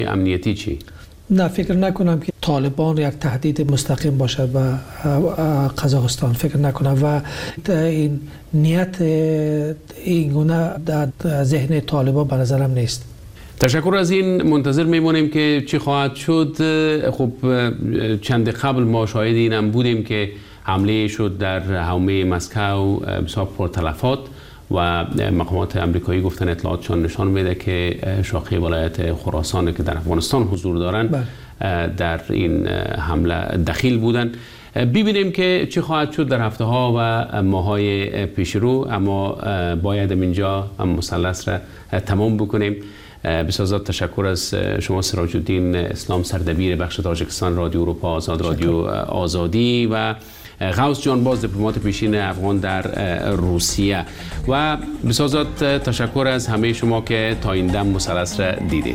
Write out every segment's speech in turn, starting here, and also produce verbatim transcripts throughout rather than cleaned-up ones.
امنیتی چی؟ نه، فکر نکنم که طالبان یک تهدید مستقیم باشد و قزاقستان، فکر نکنم و این نیت این گونه در ذهن طالبان به نظرم نیست. تشکر از این. منتظر میمونیم که چی خواهد شد. خب چند قبل ما شاهد اینم بودیم که حمله شد در حومه مسکو بسیار پرتلفات و مقامات امریکایی گفتن اطلاعاتشان نشان میده که شاخه ولایت خراسان که در افغانستان حضور دارند در این حمله دخیل بودند. ببینیم که چه خواهد شد در هفته ها و ماه های پیش رو، اما باید اینجا مثلث را تمام بکنیم. بسیار تشکر از شما سراج الدین اسلام، سردبیر بخش تاجیکستان رادیو اروپا آزاد، رادیو آزادی، و غوث جان باز، دیپلمات پیشین افغان در روسیه، و بسیار تشکر از همه شما که تا این دم مثلث را دیدید.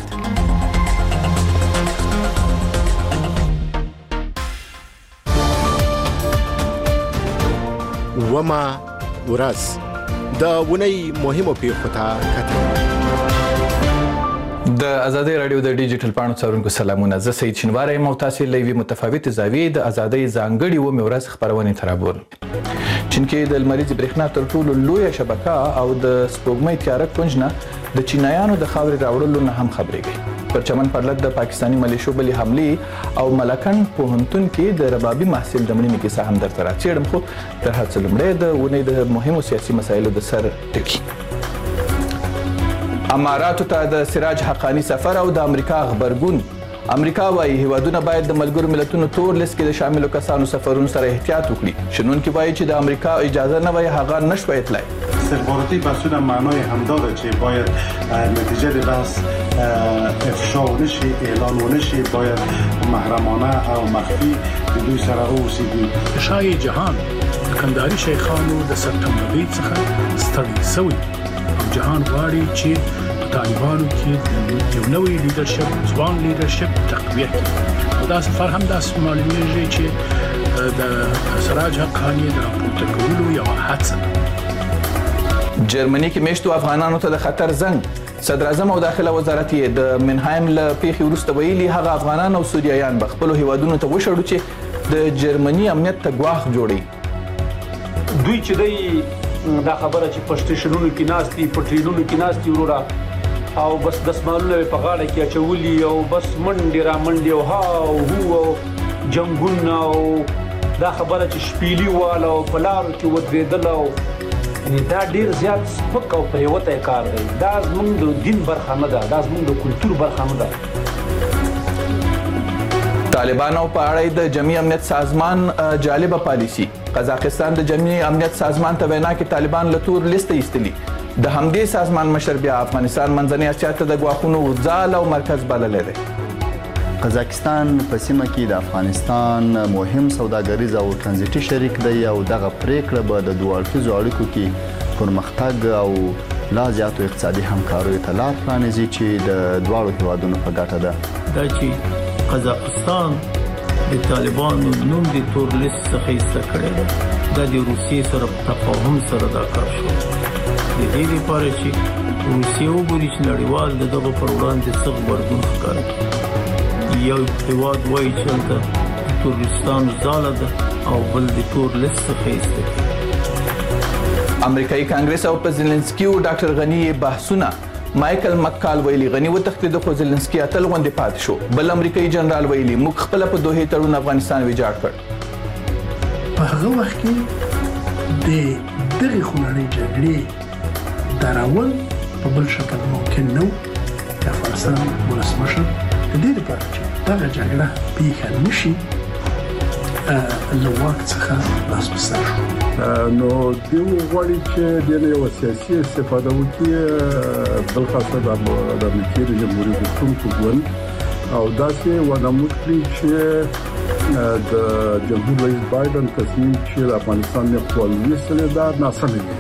وما ورځ د ونې مهمو پیښو ته کتل. د ازادۍ رادیو د ډیجیټل پاڼو څارونکو سلامونه. زه سید شینواری یم او تاسې له یوې متفاوتې زاویې د ازادۍ ځانګړې اوومې ورځ خپرونې ته رابولم. چین کې د لمریزې برېښنا تر ټولو لویه شبکه او د سپوږمۍ تیاره کونج نه د چینایانو د خاورې راوړلو نه هم خبرېږي. پر چمن پرلط د پاکستاني ملیشو بلې حملې او ملکن پوهنتون کې د ربابي محصل د مړینې کیسه هم درته راڅېړم، خو تر هر څه لومړی د اونۍ د مهمو سیاسي مسایلو د سر ټکي. اماراتو ته د سراج حقانی سفر او د امریکا غبرګون. امریکا وايي هیوادونه باید د ملګرو ملتونو تور لیست کې د شاملو کسانو سفرونو سره احتیاط وکړي. شنونکي وايي چې د امریکا اجازه نه وای هغه نشوي تلای. استخباراتی بحثونه معنای هم داره که باید نتیجه بحث افشا نشه، اعلان نشه، باید محرمانه او مخفی دوی سره اوسیږي. شای جهان کندهاري شیخانو د سپتمبر څخه ستړي شوي. جهان غواړي چې طالبانو کې یو نوی لیدرشپ، ځوان لیدرشپ تقویه کړي. او دا سفر هم داسې معلومیږي چې د سراج حقانی د راپورته کولو یوه هڅه. جرمني کې میشتو افغانانو ته د خطر زنګ. صدر اعظم او داخله وزارت یې د منهایم له پیښې وروسته ویلي هغه افغانان او سوریایان به خپلو هیوادونو ته وشړو چې د جرمني امنیت ته ګواښ جوړوي. دوی چې دی دا خبره چې په سټیشنونو کې ناستي، په ټرینونو کې ناستي وروره، او بس دسمالونه په غاړه کې اچولي او بس منډې را منډې او ها هو او جنګونه، او دا خبره چې شپیلي واله او په لارو کې ودرېدل، او دا ډېر زیات سپک او پریوتی کار دی. دا زموږ د دین برخه نه ده، دا زموږ د کلتور برخه نه ده. طالبانو په اړه د جمعي امنیت سازمان جالبه پالیسي. قزاقستان د جمعي امنیت سازمان ته وینا کې طالبان له تور لیسته ایستلي. د همدې سازمان مشر بیا افغانستان منځنۍ اسیا ته د ګواښونو ځال او مرکز بللی دی. قزاقستان په سیمه کې د افغانستان مهم سوداګریز او ترانزیټي شریک دی او دغه پریکړه به د دوه اړخیزو اړیکو کې پرمختګ او لا زیاتو اقتصادي همکاریو ته لار پرانیزي چې د دواړو هیوادونو په ګټه ده. دا چې قزاقستان د طالبانو نوم د تور لیست څخه ایسته کړی دی، دا د روسیې سره په تفاهم سره دا کار شو. د دې لپاره چې روسیې وګوري چې نړیوال د دغه پر وړاندې څه غبرګون ښکاره کړي. یو هېواد وایي چې هلته د تورستانو ځاله ده او بل د تور لیست څخه ایسته کړي. امریکایي کانګرس او په زلنسکي او ډاکټر غني بحثونه. مایکل مکال ویلي غني وتښتېد خو زلنسکي اتل غوندې پاتې شو. بل امریکایي جنرال ویلي موږ خپله په دوحې تړون افغانستان ویجاړ کړ. په هغه وخت کې د دغې خونړۍ جګړې درول په بل شکل ممکن نه و. د افغانستان ولسمشر د دې لپاره چې دغه جګړه پیښه نشي له واک څخه لاس په سر شو. نو دوی غواړي چې د یو سیاسي استفاده وکړي، بلخاصه د امریکا د جمهوریت غوښتونکو ګوند، او داسې ونه وکړي چې د جمهور رئیس بایدن تصمیم چې د افغانستان نه خپل ویستل دا ناسم دی.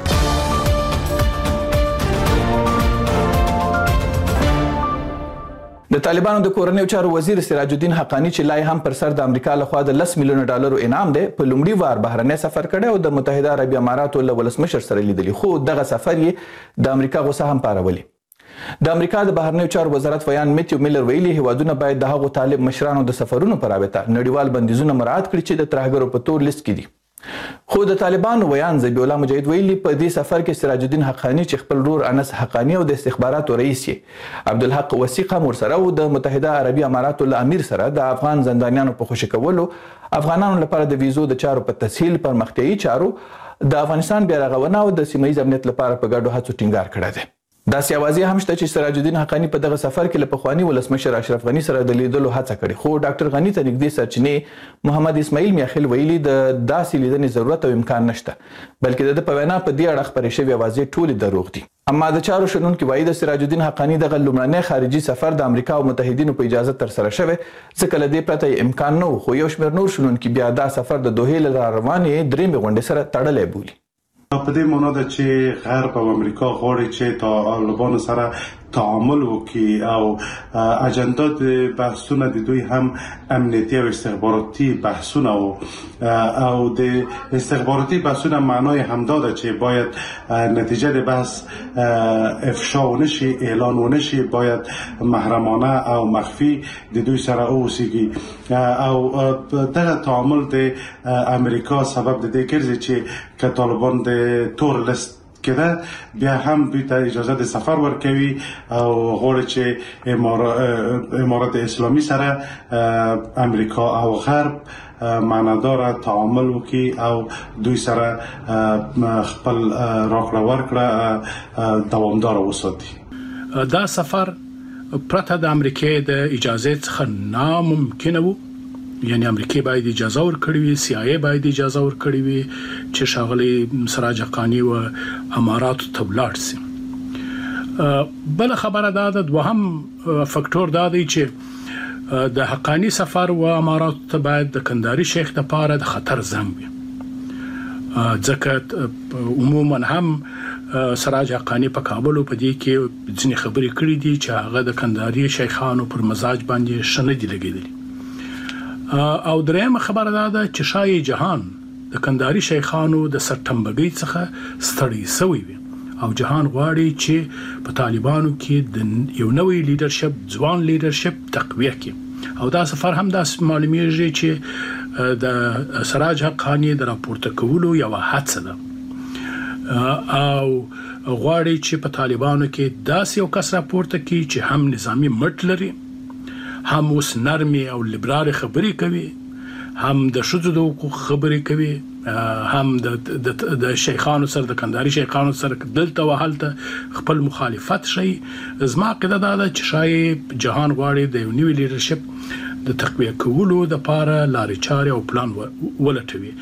د طالبانو د کورنیو چارو وزیر سراج الدین حقانی چې لای هم پر سر د امریکا لخوا د لس میلیونه ډالرو انعام دی، په لومړي وار بهرنی سفر کړی او د متحده عربي اماراتو له ولسمشر سره لیدلی، خو دغه سفر یې د امریکا غوسه هم پارولې. د امریکا د بهرنیو چارو وزارت ویان میتیو میلر ویلي هیوادونه باید د هغو طالب مشرانو د سفرونو په رابطه نړیوال بندیزونه مراعات کړي چې د ترهګرو په تور لیست کې دي. خو د طالبانو ویان ذبیح الله مجاهد ویلي په دې سفر کې سراج الدین حقانی چې خپل رور انس حقانی او د استخباراتو رئیس یې عبدالحق وثیقه ورسره او د متحده عربي اماراتو له امیر سره د افغان زندانیانو په خوشي کولو، افغانانو لپاره د ویزو د چارو په تسهیل، پرمختیایي چارو، د افغانستان بیا رغونه او د سیمه ییز امنیت لپاره په ګډو هڅو ټینګار کړی دی. داسې اوازې هم شته چې سراج الدین حقانی په دغه سفر کې له پخواني ولسمشر اشرف غني سره د لیدلو هڅه کړې، خو ډاکټر غني ته نږدې سرچینې محمد اسماعیل میاخیل ویلي د داسې لیدنې ضرورت او امکان نشته، بلکې د ده په وینا په دې اړه خپرې شوې اوازې ټولې دروغ دي. اما د چارو شنونکي وایي د سراج الدین حقانی دغه لومړنی خارجي سفر د امریکا او متحدینو په اجازه ترسره شوی، ځکه له دې پرته امکان نه و. خو یو شمېر نور شنونکي بیا دا سفر د دوحې له راروانې درېیمې غونډې سره تړلی بولي. په دې معنا ده چې غرب او امریکا غواړي چې طالبانو سره تعامل وکړي او اجندا د بحثونه د دوی هم امنیتي او استخباراتي بحثونه او د استخباراتي بحثونه معنای همدا ده چې باید نتیجه د بحث افشا ونشي، اعلان ونشي، باید محرمانه او مخفی د دوی سره اوسیږي او دغه تعامل د امریکا سبب د دې ګرځي چې که طالبان د تور لیست کده بیا هم دوی ته اجازه د سفر ورکوي او غواړي چې امارات اسلامی سره امریکا او غرب معنادار تعامل وکړي او دوی سره خپل راکړه ورکړه دوامدار وساتي. دا سفر پرته د امریکای د اجازه څخه ناممکن وو، یعنی امریکای باید اجازه ورکړي وي، سی آی ای باید اجازه ورکړي وي چې ښاغلی سراج حقانی و اماراتو ته ولاړ شي. بل خبره دا ده، دوهم فکټور دا دی چې د حقانی سفر و اماراتو ته باید د کندهاري شیخ لپاره د خطر زنګ وي، ځکه عموما هم سراج حقانی په کابل په دې کې ځینې خبرې کړې دي چې هغه د کندهاري شیخانو پر مزاج باندې ښه نه دي لګېدلي. او درېمه خبره دا ده چې شاهي جهان د کندهاري شیخانو د سرټمبګۍ څخه ستړی شوی وي او جهان غواړي چې په طالبانو کې د یو نوی لیډرشپ، ځوان لیډرشپ تقویه کړي. او دا سفر هم داسې معلومیږي چې د سراج حقانی د راپورته کولو یوه هڅه ده او غواړي چې په طالبانو کې داسې یو کس راپورته کړي چې هم نظامی مټ لري، هم اوس نرمي او لیبرالي خبرې کوي، هم د ښځو د حقوقو خبرې کوي، هم د د شیخانو سره، د کندهاري شیخانو سره دلته و هلته خپل مخالفت شي. زما عقیده دا ده چې شاید جهان غواړي د یو نوي لیډرشپ د تقویه کولو دپاره لارې چارې او پلان ولټوي.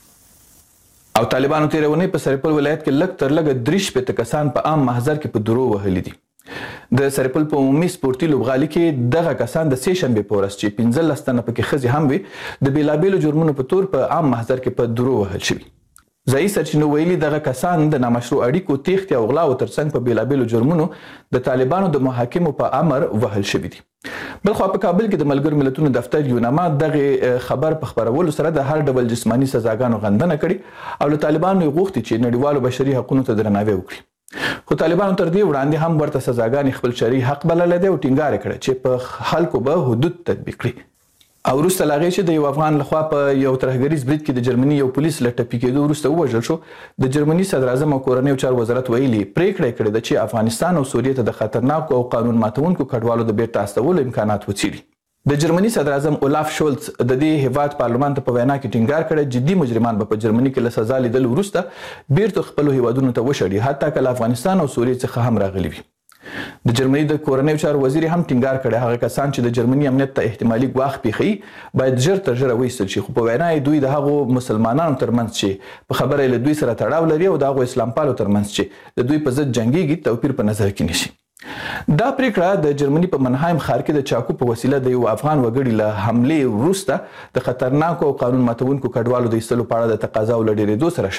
او طالبانو تېره اونۍ په سرپل ولایت کې لږ تر لږه درې شپېته کسان په عام محضر کې په درو وهلي دي. د سرپل په عمومي سپورتي لوبغالي کې دغه کسان د سې شنبې په ورځ چې پنځلس تنه پکې ښځې هم وي د بېلابېلو جرمونو په تور په عام محضر کې په درو وهل شوي. ځایي سرچینو ویلي دغه کسان د نامشروع اړیکو، تېښتې او غلاو ترڅنګ په بېلابېلو جرمونو د طالبانو د محاکمو په امر وهل شوي دي. بلخوا په کابل کې د ملګرو ملتونو دفتر یوناما دغه خبر په خپرولو سره د هر ډول جسماني سزاګانو غندنه کړې او له طالبانو یې غوښتي چې نړیوالو بشري حقونو ته درناوی وکړي. خو طالبانو تر دې وړاندې هم ورته سزاګانې خپل شرعي حق بللی دی او ټینګار یې کړی چې په خلکو به حدود تطبیق کړي. او وروسته له هغې چې د یو افغان لخوا په یو ترهګریز برید کې د جرمني یو پولیس له ټپي کېدو وروسته ووژل شو، د جرمني صدراعظم او کورنیو چارو وزارت ویلي پریکړه یې کړې ده چې افغانستان او سوریې ته د خطرناکو او قانون ماتونکو کډوالو د بیرته استولو امکانات وڅېړي. د جرمني صدراعظم اولاف شولز د دې هیواد پارلمان ته په وینا کې ټینګار کړی جدي مجرمان به په جرمني کې له سزا لیدلو وروسته بیرته خپلو هیوادونو ته وشړي، حتی که له افغانستان او سوریې څخه هم راغلي وي. د جرمني د کورنیو چارو وزیر هم ټینګار کړی هغه کسان چې د جرمني امنیت ته احتمالي ګواښ پېښوي باید ژر تر ژره وایستل شي. خو په وینا یې دوی د هغو مسلمانانو ترمنځ چې په خبره یې له دوی سره تړاو لري او د هغو اسلام پالو ترمنځ چې د دوی په ضد جنګېږي توپیر په نظر کې نیسي. دا پریکړه د جرمني په منهایم ښار کې د چاقو په وسیله د یو افغان وګړي له حملې وروسته د خطرناکو او قانون ماتونکو کډوالو د ایستلو په اړه د تقاضاو له ډېرېدو سره شوې ده.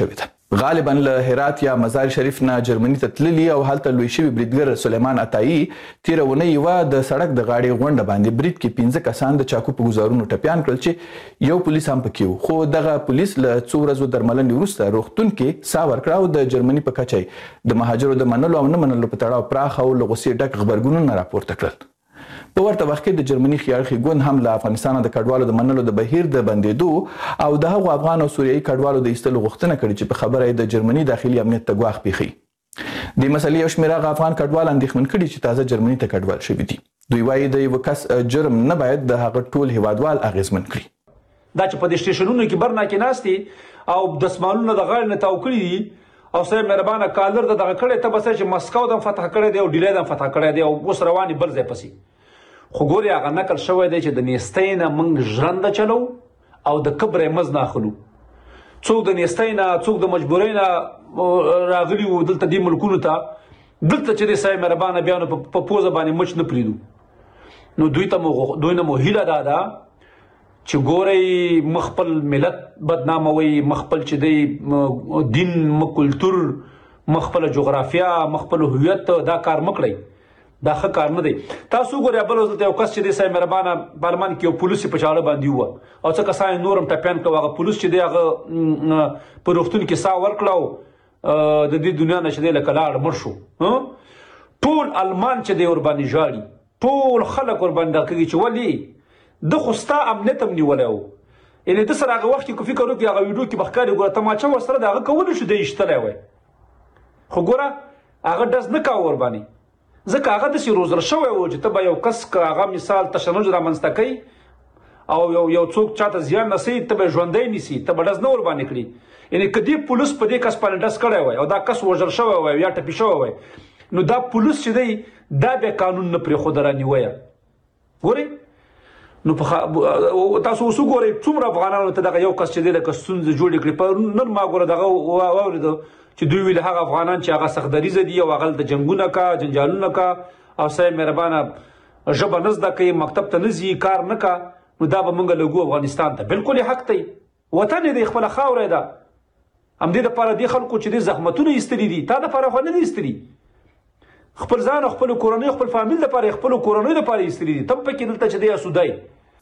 غالبا له هرات یا مزار شریف نه جرمني ته تللي او هلته لوی شوي بریدګر سلیمان عطایي تیره اونۍ یوه د سړک د غاړې غونډه باندې برید کې پنځه کسان د چاقو په ګوزارونو ټپیان کړل چې یو پولیس هم پکې و، خو دغه پولیس له څو ورځو درملنې وروسته روغتون کې ساه ورکړه او د جرمني په کچه د مهاجرو د منلو او نه منلو په تړاو پراخ او له غوسې ډک غبرګونونه راپورته کړل. په ورته وخت کې د جرمني خیاړخي ګوند هم له افغانستان د کډوالو د منلو د بهیر د بندېدو او د هغو افغان او سوریایي کډوالو د ایستلو غوښتنه کړې چې په خبره یې د جرمني داخلي امنیت ته ګواښ پیښوي. د مسلې یو شمېر هغه افغان کډوال اندېښمن کړي چې تازه جرمني ته کډوال شوي دي. دوی وایي د یوه کس جرم نه باید د هغه ټول هیوادوال اغېزمن کړي. دا چې په دې سټیشنونو کې برنا کې ناستي او دسمالونه د غاړې نه تاو کړي دي او صاحب مهربانه کالر د دغه کړی ته بس چې مسکو د فتح کړی دی او ډیلی د فتح کړی دی او اوس روانې بل ځای پسې. خو ګورې هغه نقل شوی دی چې د نیستۍ نه موږ ژرنده چلو او د کبر یې مز نه اخلو. څوک د نیستۍ نه څوک د مجبورۍ نه راغلي وو دلته دې ملکونو ته، دلته چې دی صاحب مهربانه بیا نو په پوزه باندې مچ نه پرېږدو. نو دوی ته مو دوی نه مو هیله دا ده چې ګورئ مخ خپل ملت بدناموئ، مخ خپل چې دی دین مخ کلتور مخ خپله جغرافیه مخ خپل هویت دا کار مه کړئ، دا ښه کار نه دی. تاسو وګورئ بل ورځ دلته یو کس چې دی صاحب مهربانه پارلمان کې یو پولیس په چاړه باندې ووه او څه کسان یې نور هم ټپیان کړه. هغه پولیس چې دی هغه په روغتون کې ساه ورکړه او د دې دنیا نه چې دی لکه لاړ مړ شو. ټول المان چې دی ورباندې ژاړي، ټول خلک ورباندې دغه کوي چې ولې ده خو ستا امنیت هم نیولی و. یعنې ده سره هغه وخت کې که فکر وکړي هغه ویډیو کې به ښکاري ګوره تماچه ورسره د هغه کولی شو دی ایشتلی وی، خو ګوره هغه ډز نه کوه ورباندې ځکه هغه داسې روزل شوی و چې ته به یو کس که هغه مثال تشنج رامنځته کوي او یو یو څوک چاته زیان رسوي ته به یې ژوندی نیسي، ته به ډز نه ورباندې کړي. یعنې که دې پولیس په دې کس باندې ډز کړی وی او دا کس وژل شوی وی یا ټپي شوی وی نو دا پولیس چې دی دا بیا قانون نه پرېښوده رانیویه. ګورئ نو تاسو اوس وګورئ څومره افغانانو ته دغه یو کس چې دی لکه ستونزې جوړې کړي. په نن ما ګوره دغه واورېده چې دوی ویل هغه افغانان چې هغه سختدریزه دي او هغه د جنګونه کا جنجالونه کا او صاحب مهربانه ژبه نه زده کوي، مکتب ته نه ځي، کار نه کا، نو دا به موږ لګو افغانستان ته. بالکل یې حق دی، وطن یې دی، خپله خاوره یې ده. همدې دپاره دې خلکو چې دې زحمتونه ایستلي دي تا دپاره خو نه دي ایستلي، خپل ځان او خپلو کورنیو خپل فامیل دپاره خپلو کورنیو دپاره ایستلي دي. ته هم پکې دلته چې دی اسودی.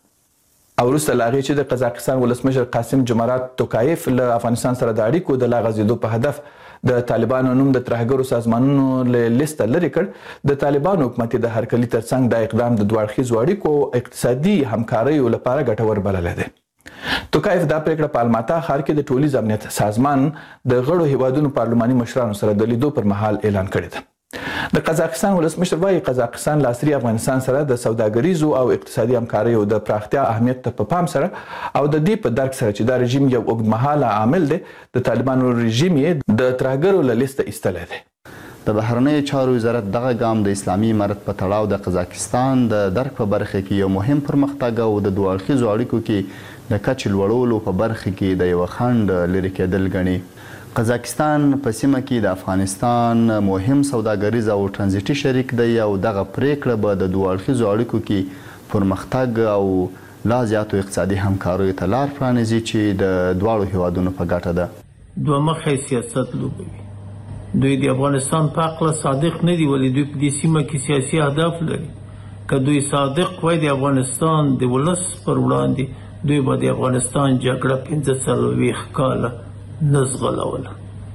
او وروسته له هغې چې د قزاقستان ولسمشر قاسم جمرات توکایف له افغانستان سره د اړیکو د لا غځېدو په هدف د طالبانو نوم د ترهګرو سازمانونو له لیسته لرې کړ، د طالبانو حکومت د هرکلي ترڅنګ دا اقدام د دوه اړخیزو اړیکو او اقتصادي همکاریو لپاره ګټور بللی دی. توکایف دا پریکړه په الماتا ښار کې د ټولیز امنیت سازمان د غړو هیوادونو پارلماني مشرانو سره د لیدو پر مهال اعلان کړې ده. د قزاقستان ولسمشر وایي قزاقستان له عصري افغانستان سره د سوداګریزو او اقتصادي همکاریو د پراختیا اهمیت ته په پام سره او د دې په درک سره چې دا رژیم یو اوږدمهاله عامل دی، د طالبانو رژیم یې د ترهګرو له لیسته ایستلی دی. د بهرنیو چارو وزارت دغه ګام د اسلامي امارت په تړاو د قزاقستان د درک په برخه کې یو مهم پرمختګ او د دوه اړخیزو اړیکو کې د کچې لوړولو په برخه کې د یوه خنډ لرې کېدل ګڼي. قزاقستان په سیمه کې د افغانستان مهم سوداګریز او ترانزیټي شریک دی او دغه پریکړه به د دوه اړخیزو اړیکو کې پرمختګ او لا زیاتو اقتصادي همکاریو ته لار پرانیزي چې د دواړو هیوادونو په ګټه ده. دوه مخی سیاست لوبوي. دوی د افغانستان په هکله صادق نه دي، ولې دوی په دې سیمه کې سیاسي اهداف لري. که دوی صادق وای د افغانستان د ولس پر وړاندې دوی به د افغانستان جګړه پنځه څلوېښت کاله نه زغلوله.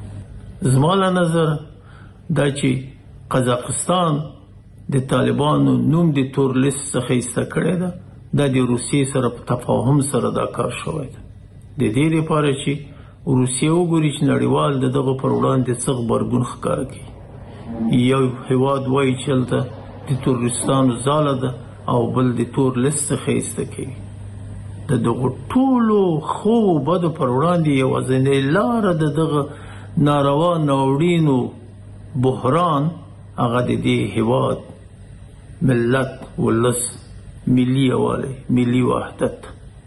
زما له نظره دا چې قزاقستان د طالبانو نوم د تور لیست څخه ایسته کړی ده، دا د روسیې سره په تفاهم سره دا کار شوی ده. د دې لپاره چې روسیه وګوري چې نړیوال د دغه پر وړاندې څه غبرګون ښکاره کوي. یو هیواد وایي چې هلته د تروریستانو ځاله ده او بل د تور لیست څخه ایسته کوي. د دغه ټولو خو بدو پر وړاندې یوازینۍ لاره د دغه ناروا ناورینو بحران هغه د دې هیواد ملت ولس ملي یووالی ملي وحدت.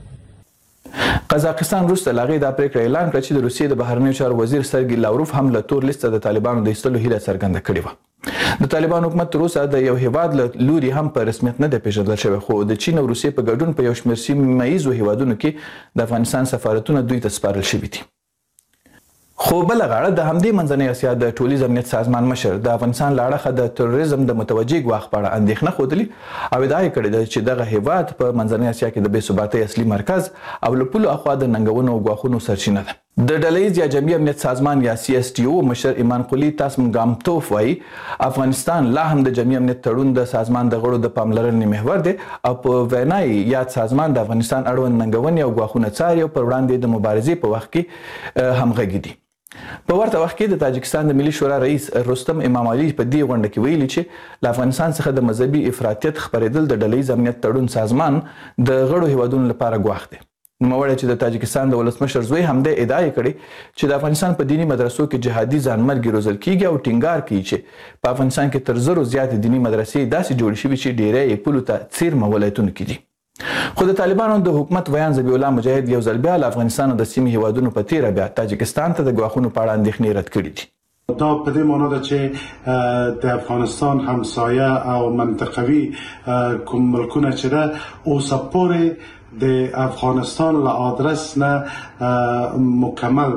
قزاقستان وروسته له هغې دا پریکړه اعلان کړه چې د روسیې د بهرنیو چارو وزیر سرګي لاوروف هم له تور لیسته د طالبانو د ایستلو هیله څرګنده کړې وه. د طالبانو حکومت تر اوسه د یو هیواد له لوري هم په رسمیت نه دی پیژندل شوی، خو د چین او روسیې په ګډون په یو شمېر سیمه ییزو هیوادونو کې د افغانستان سفارتونه دوی ته سپارل شوي دي. خو بل غاړه د همدې منځنۍ اسیا د ټولیز امنیت سازمان مشر د افغانستان له اړخه د تروریزم د متوجه ګواښ په اړه اندېښنه ښودلې او ادعا یې کړې ده چې دغه هیواد په منځنۍ اسیا کې د بې ثباتۍ اصلي مرکز او له پولو اخوا د ننګونو او ګواښونو سرچینه ده. د ډلهییز یا جمعي امنیت سازمان یا سی اس ټي او مشر ایمان قلی تاسمګامتوف وایي افغانستان لا هم د جمعي امنیت تړون د سازمان د غړو د پاملرنې محور دی او په وینا یې یاد سازمان د افغانستان اړوند ننګونې او ګواښونه څاري او پر وړاندې د مبارزې په وخت کې همغږي دي. په ورته وخت کې د تاجکستان د ملي شورا رئیس رستم امام علي په دې غونډه کې ویلي چې له افغانستان څخه د مذهبي افراطیت خپرېدل د ډلهییز امنیت تړون سازمان د غړو هیوادونو لپاره ګواښ دی. نوموړی چې د تاجکستان د ولسمشر زوی همدې ادعا یې کړې چې د افغانستان په دیني مدرسو کې جهادي ځانمرګي روزل کیږي او ټینګار کوي چې په افغانستان کې تر زرو زیاتې دیني مدرسې داسې جوړې شوي چې ډیری یې پولو ته څیرمه ولایتونو کې دي. خو د طالبانو د حکومت ویان ذبیح الله مجاهد یو ځل بیا له افغانستان او د سیمې هیوادونو په تیره بیا تاجکستان ته د ګواښونو په اړه اندېښنې رد کړي دي. دا په دې معنی ده چې د افغانستان همسایه او منطقوي کوم ملکونه چې ده اوسه پورې د افغانستان له آدرس نه مکمل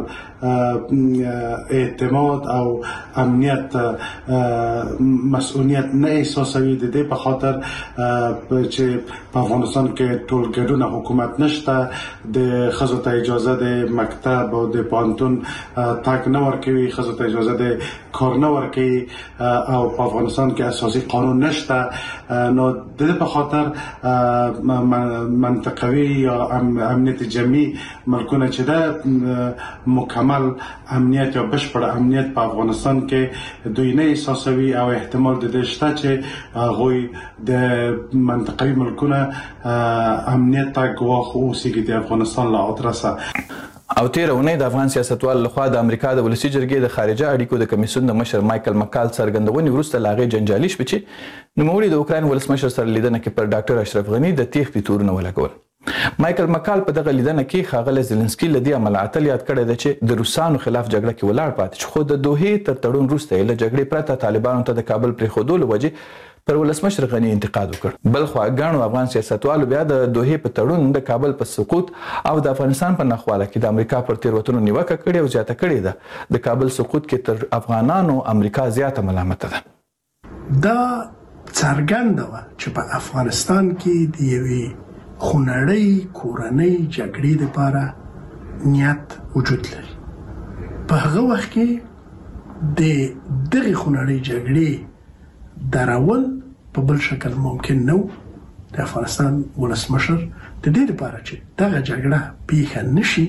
اعتماد او امنیت مسئولیت نه احساسوي. د دې په خاطر چې په افغانستان کې ټول ګډونه حکومت نشته، د ښځو ته اجازه د مکتب او د پوهنتون تګ نه ورکوي، ښځو ته اجازه د کار نه ورکوي او په افغانستان کې اساسي قانون نشته. نو د دې په خاطر منطقوي یا امنیت جمعي ملکونه چې ده مکمل امنیت یا بشپړ امنیت په افغانستان کې دوی نه احساسوي او احتمال د دې شته چې هغوی د منطقوي ملکونه امنیت ته ګواښ اوسېږي د افغانستان له ادرسه. او تیره اونۍ د افغان سیاستوال لخوا د امریکا د ولسي جرګې د خارجه اړیکو د کمیسیون د مشر مایکل مکال څرګندونې وروسته له هغې جنجالي شوې چې نوموړي د اوکراین ولسمشر سره لیدنه کې پر ډاکټر اشرف غني د تیښتې تورونه ولګول. مایکل مکال په دغه لیدنه کې ښاغلی زلنسکي له دې امله اتل یاد کړی دی چې د روسانو خلاف جګړه کې ولاړ پاتې شو، خو د دوحې تر تړون وروسته یې له جګړې پرته طالبانو ته د کابل پرېښودو له وجې پر ولسمشر غني انتقاد وکړ. بل خوا ګڼو افغان سیاستوالو بیا د دوحې په تړون د کابل په سقوط او د افغانستان په ناخواله کې د امریکا پر تېروتنو نیوکه کړې او زیاته کړې ده. د کابل سقوط کې تر افغانانو امریکا زیاته ملامته ده. دا څرګنده وه چې په افغانستان کې د یوې خونړۍ کورنۍ جګړې لپاره نیت وجود لري. په هغه وخت کې د دغې خونړۍ جګړې درول په بل شکل ممکن نه و. د افغانستان ولسمشر د دې لپاره چې دغه جګړه پیښه نشي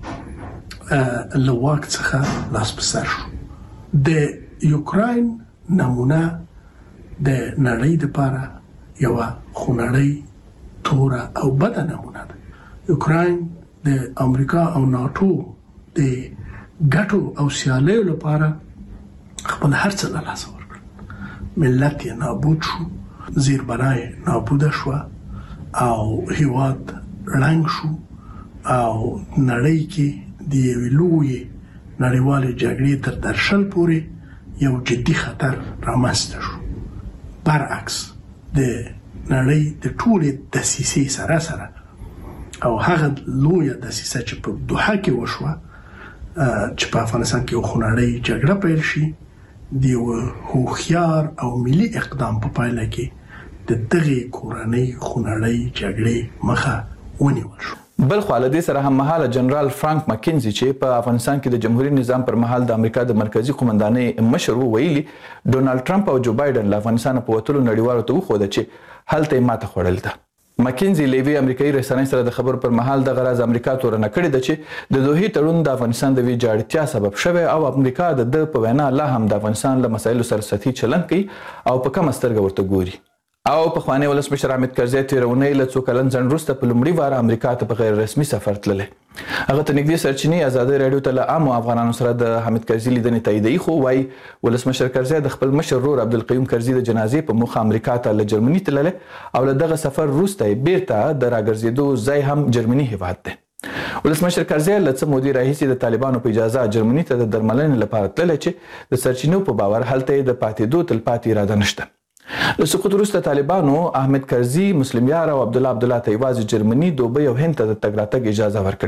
له واک څخه لاس په سر شو. د یوکراین نمونه د نړۍ لپاره یوه خونړۍ توره او بده نمونه ده. یوکراین د امریکا او ناتو د ګټو او سیالیو لپاره خپل هر څه له لاسه ورکړل. ملت یې نابود شو، زیربنا یې نابوده شوه او هیواد ړنګ شو او نړۍ کې د یوې لویې نړیوالې جګړې تر درشل پورې یو جدي خطر رامنځته شو. برعکس د نړۍ د ټولې دسیسې سره سره او هغه لویه دسیسه چې په دوحه کې وشوه چې په افغانستان کې یو خونړۍ جګړه پیل شي، د یو هوښیار او ملي اقدام په پایله کې د دغې کورنۍ خونړۍ جګړې مخه ونیول شو. بل خو له دې سره هم مهاله جنرال فرانک مکینزي چې په افغانستان کې د جمهوریت نظام پر مهال د امریکا د مرکزی قومندانۍ مشر ویلي ډونالډ ټرمپ او جو بایدن له افغانستان په وتلو نړیوالو ته وښوده چې هلته یې ماته خوړلې ده. مکینزي له یوې امریکایي رسنۍ سره د خبرو پر مهال دغه راز امریکا تورنه کړې ده چې د دوحې تړون د افغانستان د ویجاړتیا سبب شوی او امریکا د ده په وینا لا هم د افغانستان له مسایلو سره سطحي چلند کوي او په کمه سترګه ورته ګوري. او پخوانی ولسمشر حامد کرزي تېره اونۍ له څو کلن ځنډ وروسته په لومړي واره امریکا ته په غیر رسمي سفر تللی. هغه ته نږدې سرچینې ازادۍ راډیو ته له عامو افغانانو سره د حامد کرزي لیدنې تاییدوي، خو وایي ولسمشر کرزي د خپل مشر ورور عبدالقیوم کرزي د جنازې په موخه امریکا ته له جرمني تللی او له دغه سفر وروسته یې بیرته د راګرځېدو ځای هم جرمني هیواد دی. ولسمشر کرزي له څه مودې راهیسې د طالبانو په اجازه جرمني ته د درملنې لپاره تللی چې د سرچینو په باور هلته یې د پاتېدو تلپاتې اراده نشته. له سقوط وروسته طالبانو احمد کرزي، مسلم یار او عبدالله عبدالله ته یوازې جرمني، دوبۍ او هند ته د تګ راتګ اجازه ورکړې ده.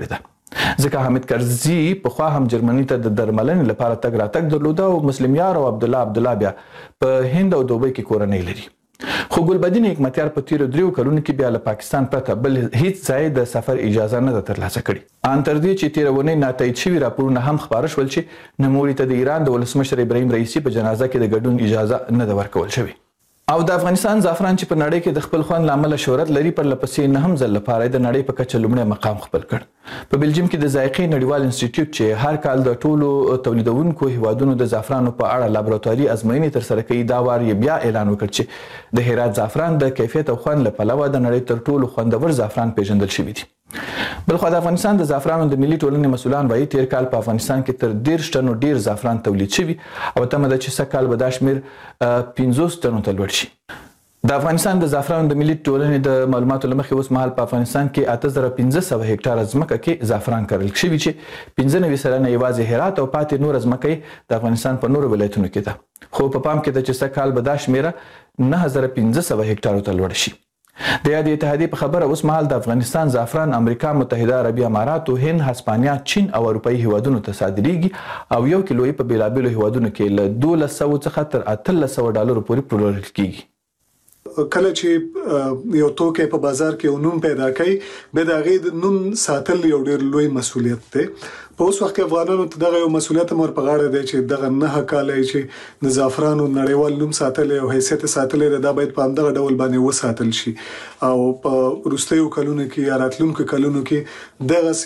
ځکه حامد کرزي پخوا هم جرمني ته د درملنې لپاره تګ راتګ درلوده او مسلم یار او عبدالله عبدالله بیا په هند او دوبۍ کې کورنۍ لري. خو ګلبدین حکمتیار په تیرو دریو کلونو کې بیا له پاکستان پرته بل هیڅ ځای د سفر اجازه نه ده ترلاسه کړې. ان تر دې چې تیره اونۍ ناتایید شوي راپورونه هم خپاره شول چې نوموړي ته د ایران د ولسمشر ابراهیم رئیسي په جنازه کې د ګډون اجازه نه ده ورکول شوې. او د افغانستان زعفران چې په نړۍ کې د خپل خوند له امله شهرت لري پر لپسې نهم ځل لپاره د نړۍ په کچه لومړی مقام خپل کړ. په بلجیم کې د ذایقې نړیوال انسټیټیوټ چې هر کال د ټولو تولیدونکو هیوادونو د زعفرانو په اړه لابراتواري ازموینې ترسره کوي، دا وار یې بیا اعلان وکړ چې د هرات زعفران د کیفیت او خوند له پلوه د نړۍ تر ټولو خوندور زعفران پیژندل شوي دي. بلخوا د افغانستان د زعفرانو د ملي ټولنې مسؤلان وایي تیر کال په افغانستان کې تر دېرش ټنو ډیر زعفران تولید شوي او تمه ده چې سږ کال به دا شمېر پنځوس ټنو ته لوړ شي. د افغانستان د زعفرانو د ملي ټولنې د معلوماتو له مخې اوس مهال په افغانستان کې اته زره پنځه سوه هکټاره ځمکه کې زعفران کرل شوي چې پنځه نوي سلنه یوازې هرات او پاتې نوره ځمکه یې د افغانستان په نورو ولایتونو کې ده. خو په پام کې ده چې سږ کال به دا شمېره نهه زره پنځه سوه هکټارو ته لوړه شي. د یادې اتحادیې په خبره اوس مهال د افغانستان زعفران امریکا متحده عربي اماراتو، هند، هسپانیا، چین او اروپایي هیوادونو ته صادریږي او یو کیلو یې په بېلابېلو هیوادونو کې له دولس سوو څخه تر اتلس سوه ډالرو پورې پلورل کیږي. کله چې یو توکی په بازار کې یو نوم پیدا کوي به د هغې نوم ساتل یو ډېر لوی مسؤلیت دی. په اوس وخت کې افغانانو ته دغه یو مسؤلیت هم ور په غاړه دی چې دغه نهه کاله چې د زعفرانو نړیوال نوم ساتلی او حیثیت ساتلی دی دا باید په همدغه ډول باندې وساتل شي او په وروستیو کلونو کې یا راتلونکو کلونو کې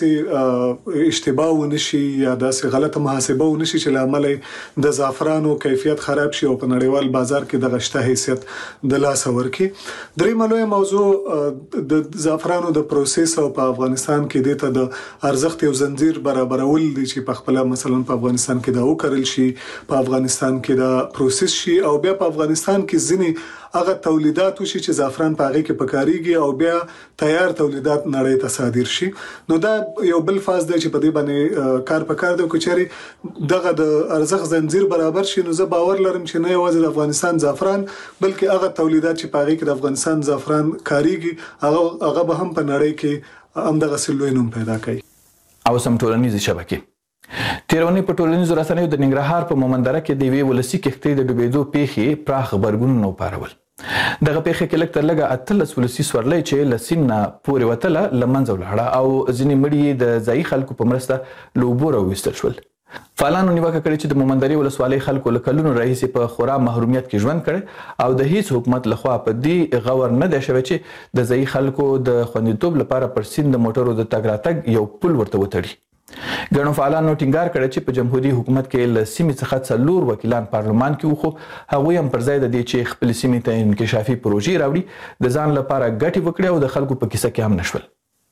دغسې اشتباه ونه شي یا داسې غلطه محاسبه ونه شي چې له امله د زعفرانو کیفیت خراب شي او په نړیوال بازار کې دغه شته حیثیت د لاسه ورکړي. درېیمه لویه موضوع د زعفرانو د پروسس او په افغانستان کې دې ته د ارزښت یو زنجیر برابر ول دي چې په خپل مثلا په افغانستان کې دا وکړل شي، په افغانستان کې دا پروسس شي او بیا په افغانستان کې ځینې هغه تولیدات وشي چې زعفران په هغه کې پکاريږي او بیا تیار تولیدات نړۍ ته صادر شي. نو دا یو بل فاز دی چې په دې باندې کار پکار دی چې دغه د ارزښت زنجیر برابر شي. نو زه باور لرم چې نه یوازې د افغانستان زعفران بلکې هغه تولیدات چې په هغه کې د افغانستان زعفران کاریږي هغه هغه به هم په نړۍ کې هم دغه سلوي نوم پیدا کوي. او سم ټولنیزې شبکې تېره اونۍ په ټولنیزو رسنیو د ننګرهار په مومندره کې د یوې ولسي کښتۍ د ډوبېدو پیښې پراخ غبرګونونه وپارول. دغه پیښه کې لږ تر لږه اتلس ولسي سورلۍ چې له سیند نه پورې وتله له منځه ولاړه او ځینې مړي یې د ځایي خلکو په مرسته له اوبو راوویستل شول. فعالانو نیوکه کړې چې د مومندرې ولسوالۍ خلکو له کلونو راهیسې په خورا محرومیت کې ژوند کړی او د هیڅ حکومت لخوا په دې غور نه دی شوی چې د ځایي خلکو د خوندیتوب لپاره پر سیند د موټرو د تګ راتګ یو پل ورته وتړي. ګڼو فعالانو ټینګار کړی چې په جمهوري حکومت کې له سیمې څخه څلور وکیلان پارلمان کې وو، خو هغوی هم پر ځای د دې چې خپلې سیمې ته انکشافي پروژې راوړي د ځان لپاره ګټې وکړي او د خلکو په کیسه کې هم نشول.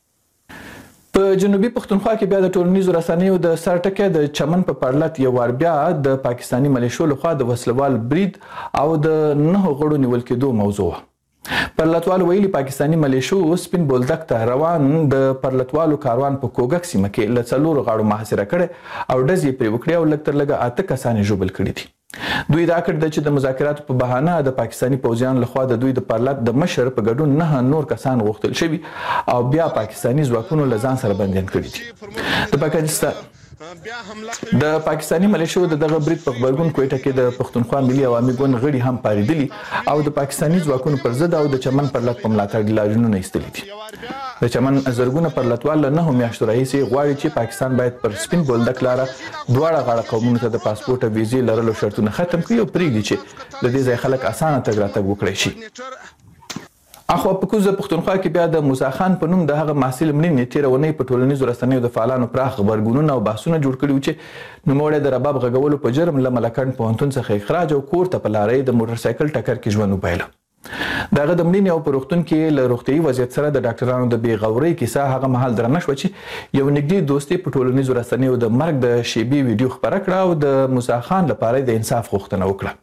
په جنوبي پښتونخوا کې بیا د ټولنیزو رسنیو د سر ټکی د چمن په پرلت یو وار بیا د پاکستاني ملیشو لخوا د وسلوال برید او د نهو غړو نیول کېدو موضوع وه. پرلتوال ویلي پاکستاني ملیشو سپین بولدک ته روان د پرلتوالو کاروان په کوګک سیمه کې له څلورو غاړو محاصره کړی او ډز یې پرې وکړې او لږ تر لږه اته کسان یې ژوبل کړي دي. دوی دا کړی ده چې د مذاکراتو په بهانه د پاکستاني پوځیانو لخوا د دوی د پرلت د مشر په ګډون نه نور کسان غوښتل شوي او بیا پاکستاني ځواکونو له ځان سره بندیان کړي دي. د پاکستان د پاکستاني ملیشو د دغه برید په غبرګون کوټه کې د پښتونخوا ملي عوامي ګوند غړي هم پاریدلي او د پاکستاني ځواکونو پر ضد او د چمن پرلت په ملاتړ لاریونونه ایستلي دي. د چمن زرګونه پرلتوال له نهو میاشتو راهیسې غواړي چې پاکستان باید پر سپین بولدک لاره دواړه غاړه قومونو ته د پاسپورټ او ویزې لرلو شرطونه ختم کړي او پرېږدي چې د دې ځای خلک اسانه تګ راتګ وکړی شي. اخو په کوزه پښتونخوا کې بیا د موسی خان په نوم د هغه محصل مړینې تېره اونۍ په ټولنیزو رسنیو د فعالانو پراخ غبرګونونه او بحثونه جوړ کړي وو چې نوموړی د رباب غږولو په جرم له ملکنډ پوهنتون څخه اخراج او کور ته په لاره د موټر سایکل ټکر کې ژوند وبایله. د هغه د مړینې او په روغتون کې له روغتیایي وضعیت سره د ډاکټرانو د بې غورۍ کیسه هغه مهال درنه شوه چې یو نږدې دوستي په ټولنیزو رسنیو د مرګ د شیبې ویډیو خپره کړه او د موسی خان لپاره د انصاف غوښتنه وکړه.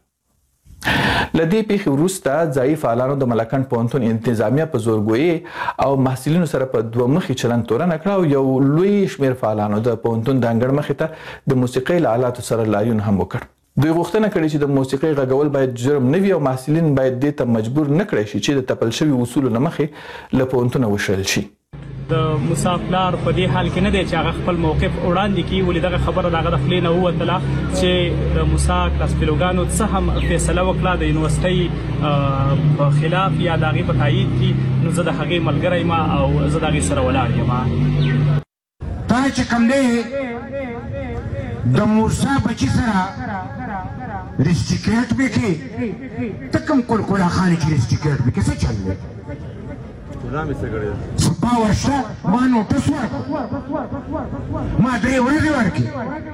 له دې پیښې وروسته ځایي فعالانو د ملکنډ پوهنتون انتظامیه په زورګویۍ او محصلینو سره په دوه مخي چلند تورنه کړه او یو لوی شمېر فعالانو د پوهنتون د انګړ مخې ته د موسیقۍ له آلاتو سره لاریون هم وکړ. دوی غوښتنه کړې چې د موسیقۍ غږول باید جرم نه وي او محصلین باید دې ته مجبور نه کړی شي چې د تپل شوي اصولو له مخې له پوهنتونه وشړل شي. د موسی پلار په دې حال کې نه دی چې هغه خپل موقف وړاندې کړي، ولې دغه خبره د هغه د خولې نه ووتله چې د موسی کلاس فیلوګانو څه هم فیصله وکړه د یونیورسټۍ په خلاف یا د هغې په تایید کې، نو زه د هغې ملګری یم او زه د هغې سره ولاړ یم. تا چې کوم دی د موسی بچي سره رسټیکیټ وکړي، ته کوم کلکلا خانې چې رسټیکیټ وکړي څه چل دی؟ سپا ورشه ما نوټس ورکړه، ما درې ورځې ورکړې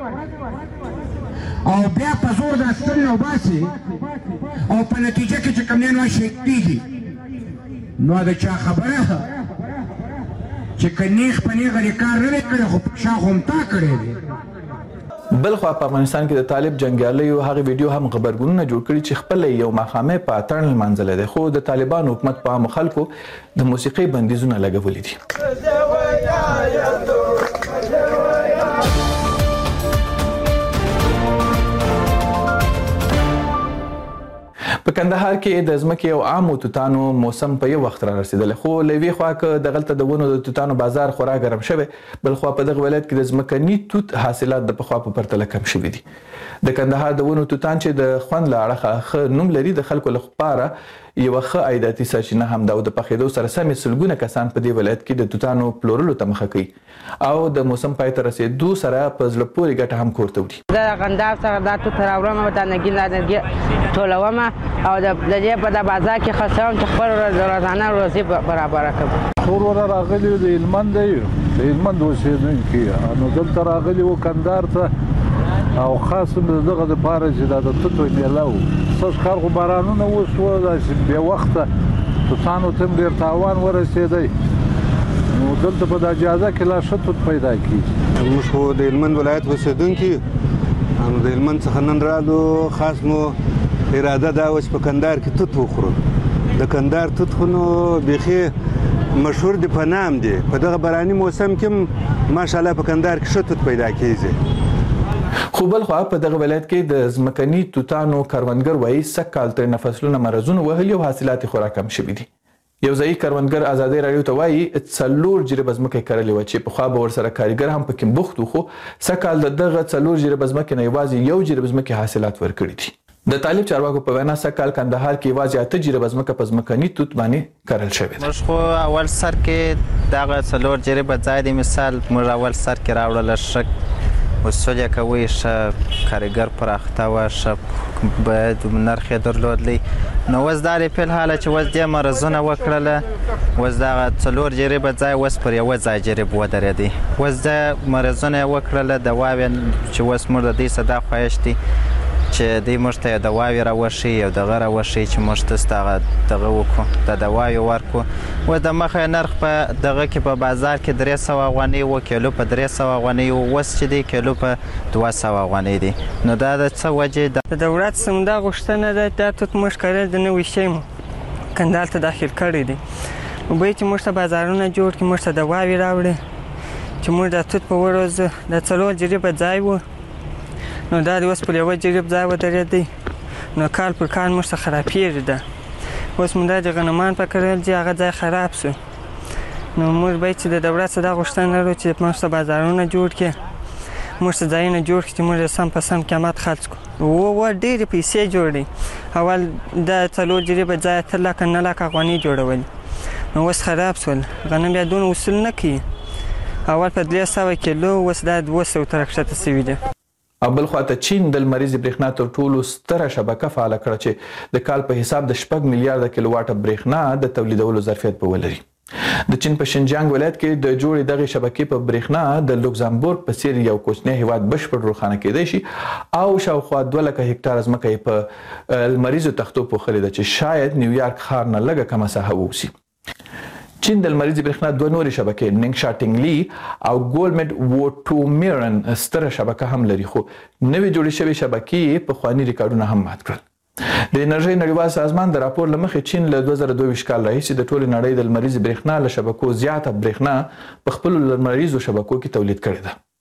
او بیا په زور د ستن نه وباسي او په نتیجه کې چې کوم دی نو شهیدېږي. نو د چا خبره چې که نیغ په نیغه دې کار نه دی کړی خو شا خو همتا کړی دی. بلخوا په افغانستان کې د طالب جنګیالیو هغه ویډیو هم خبرګونونه جوړ کړي چې خپل یو ماښامې په اتڼ لمانځلی دی، خو د طالبانو حکومت په عامو خلکو د موسیقۍ بندیزونه لګولي دي. په کندهار کې د ځمکې او عامو توتانو موسم په یو وخت را رسېدلی، خو له یوې خوا که دغلته د ونو د توتانو بازار خورا ګرم شوی، بل خوا په دغه ولایت کې د ځمکني توت حاصلات د پخوا په پرتله کم شوي دي. د کندهار د ونو توتان چې د خوند له اړخه ښه نوم لري، د خلکو لپاره یوه ښه عایداتي سرچینه هم ده او د پخېدو سره سمې سلګونه کسان په دې ولایت کې د توتانو پلورلو ته مخه کوي او د موسم پای ته رسېدو سره په زړه پورې ګټه هم کور ته وړي. زه د کندهار څخه دا توت راوړم او دا نګین نګین ټولوم او د دې په د بازار کې خرڅوم چې خپل روزانه روزي برابره کړم. ټول ور راغلي د هلمند دی، د هلمند اوسېدونکي نو دلته راغلي وو کندهار ته او خاص دغه دپاره چې دا د توتو میله و. سږ کال خو بارانونه وشوه، داسې بې وخته توتانو ته هم ډېر تاوان ورسېدی، نو دلته په دا اجازه کې لا ښه توت پیدا کېږي. موږ خو د هلمند ولایت اوسېدونکي نو د هلمند څخه نن رالو، خاص مو اراده دا وه چې په کندهار کې توت وخورو. د کندهار توت خو نو بیخي مشهور دی، په نام دی. په دغه باراني موسم کې هم ماشاءالله په کندهار کې ښه توت پیدا کېږي. خو بل خوا په دغه ولایت کې د ځمکني توتانو کروندګر وایي سږ کال ترېنه فصلونه مرضونه وهلي او حاصلات یې خورا کم شوي دي. یو ځایي کروندګر ازادۍ راډیو ته وایي څلور جریبه ځمکه یې کرلې وه چې پخوا به ورسره کارګر هم پکې بوخت و، خو سږ کال د دغه څلور جریبه ځمکې نه یوازې یو جریب ځمکې حاصلات ورکړي دي. د طالب چارواکو په وینا سږ کال کندهار کې یوازې اته جریبه ځمکه په ځمکني توت باندې کرل شوې ده. موږ خو اول سر کې دغه څلور جریبه ځای دی، مثال موږ اول سر کې راوړله ښه اصول یې کوئ، ښه کارګر پراخته وه، ښه باید نرخ یې درلودلی. نو اوس دا دی فی الحاله چې اوس دې مرضونه وکړله، اوس دغه څلور جریبه ځای اوس پر یوه ځای جریب ودرېدی. اوس د مرضونه یې وکړله، دواوې چې اوس موږ د دوی څه دا خواهش دی چې دوی موږ ته یو دواوې راوښیي، یو دغه راوښیي چې موږ ته دغه دغه وکړو، د دواوې ورکړو. اوس د مخه نرخ په دغه کې په بازار کې درې سوه افغانۍ و، کیلو په درې سوه افغانۍ و، اوس چې دی کیلو په دوه سوه افغانۍ دی. نو دا د څه وجې ده؟ د دولت څخه همدا غوښتنه ده دا توت موږ کرل د نوي شی مو کندهار ته داخل کړی دی، وبه چې موږ ته بازارونه جوړ کړي، موږ ته دواوې راوړي چې موږ دا توت په ورځ د څلور جریبه ځای و، نو دا د اوس پر یوه جریب ځای ودرېدی، نو کال پر کال موږ ته خرابېږي ده. اوس موږ دا د غنمان په کرل چې هغه ځای خراب سو، نو موږ باید چې د دولت څخه دا غوښتنه لرو چې موږ ته بازارونه جوړ کړي، موږ ته ځایونه جوړ کړي چې موږ یې سم په سم قیمت خرڅ کړو. و و ډېرې پیسې جوړې، اول د څلور جریبه ځای اتر لکه نه لکه افغانۍ جوړولې، نو اوس خراب سول. غنم بیا دونه وصول نه کوي، اول په درې سوه کیلو، اوس دا دوه سوه ته راکښته سوي دي. او بل خواته چین د لمریزې برېښنا تر ټولو ستره شبکه فعاله کړه چې د کال په حساب د شپږ میلیارده کیلو واټه برېښنا د تولیدولو ظرفیت به ولري. د چین په شینجیانګ ولایت کې د جوړې دغې شبکې په برېښنا د لوکزامبورګ په څېر یو کوچنی هیواد بشپړ روښانه کیدی شي او شاوخوا دوه لکه هکټاره ځمکه یې په لمریزو تختو پوښلې ده چې شاید نیویارک ښار نه لږه کمه ساحه واوسي. چین د لمریزې برېښنا دوه نورې شبکې نینګشا ټینګلي او ګولمډ ووټومیرن ستره شبکه هم لري، خو نوې جوړې شوې شبکې یې پخواني ریکارډونه هم مات کړل. د انرژۍ نړیوال سازمان د راپور له مخې چین له دوه زره دوه ویشت کال راهیسې د ټولې نړۍ د لمریزې برېښنا له شبکو زیاته برېښنا په خپلو لمریزو شبکو کې تولید کړې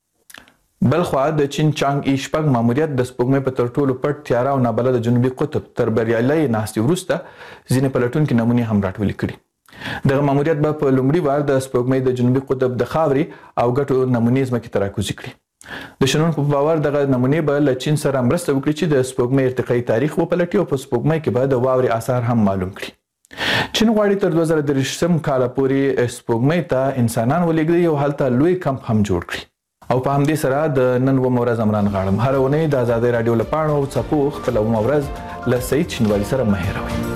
ده. بلخوا د چین چانګ ای شپږ ماموریت د سپوږمۍ په تر ټولو پټ تیاره او نابلده جنوبي قطب تر بریالۍ ناستې وروسته ځینې پلټونکي نمونې هم راټولې کړي. دغه ماموریت به په لومړي وار د سپوږمۍ د جنوبي قطب د خاورې او ګټو نمونې ځمکې ته راکوزي کړي. د شنونکو په باور دغه نمونې به له چین سره مرسته وکړي چې د سپوږمۍ ارتقایي تاریخ وپلټي او په سپوږمۍ کې به د واورې آثار هم معلوم کړي. چین غواړي تر دوه زره دېرشم کاله پورې سپوږمۍ ته انسانان ولېږدي او هلته لوی کمپ هم جوړ کړي. او په همدې سره د نن اوومه ورځ عمران غاړم. هره اونۍ د ازادۍ راډیو له پاڼو او څپو خپله اوومه ورځ له سعید شینواري سره مه هېروئ.